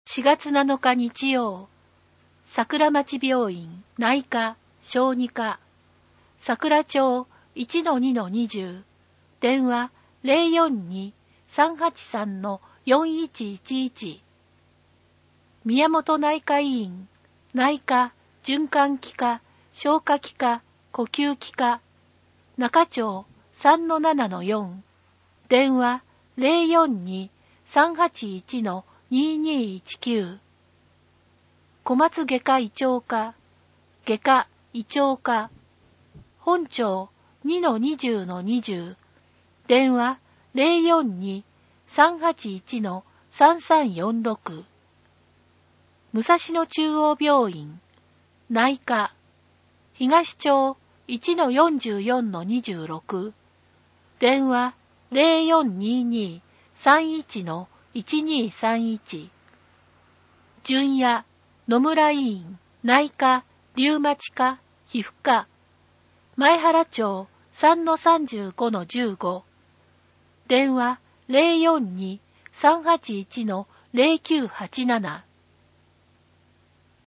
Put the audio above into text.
4月7日日曜、桜町病院内科小児科桜町 1-2-20 電話 042-383-4111 宮本内科医院内科循環器科消化器科呼吸器科中町 3-7-4 電話 042-381-2219 小松外科胃腸科外科胃腸科本町 2-20-20 電話 042-381-3346 武蔵野中央病院内科東町 1-44-26 電話 0422-31-1231 純也野村医院内科リウマチ科皮膚科前原町 3-35-15 電話 042-381-0987